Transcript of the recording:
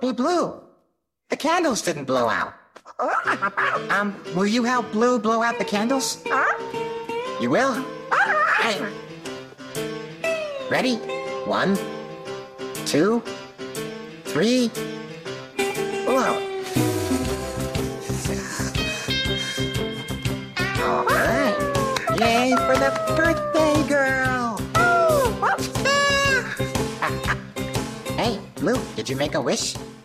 Hey, Blue, the candles didn't blow out. Will you help Blue blow out the candles? You will? Hey. Ready? 1, 2, 3. Blow. All right. Yay for the birthday girl. Hey, Blue, did you make a wish?